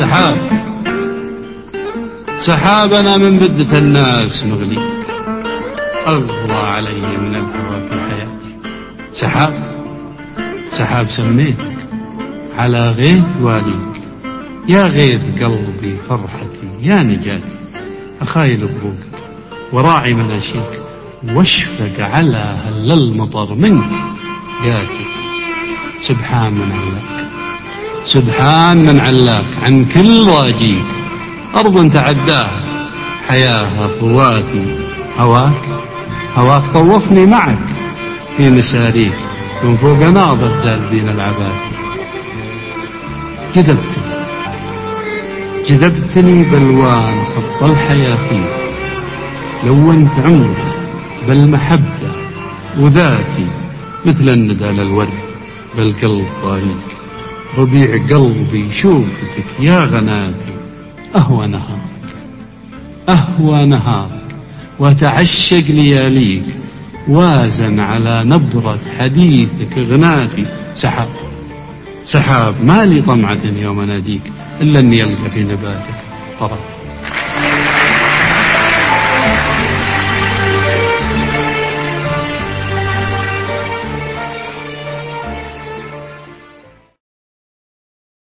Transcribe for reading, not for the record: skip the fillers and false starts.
سحاب سحاب أنا من بدة الناس مغلي، أغلى علي من الهوى في حياتي. سحاب سميتك على غيث واليك، يا غيث قلبي فرحتي يا نجاتي. أخايل بروقك وراعي مناشيك، واشفق على هل المطر منك ياتي. سبحان من علاك عن كل راجيك، أرض تعداها حياها فواتي. هواك طوفني معك في مساريك، من فوق ناظر جالبين العباتي. جذبتني بالوان خط الحياة فيك، لونت عمري بالمحبة وذاتي. مثل الندى للورد بالقلب طاريك، ربيع قلبي شوفتك يا غناتي. أهوى نهارك وتعشق لياليك، وازن على نبرة حديثك غناتي. سحاب ما لي طمعة يوم أناديك، إلا أني ألقى في نباتك طرف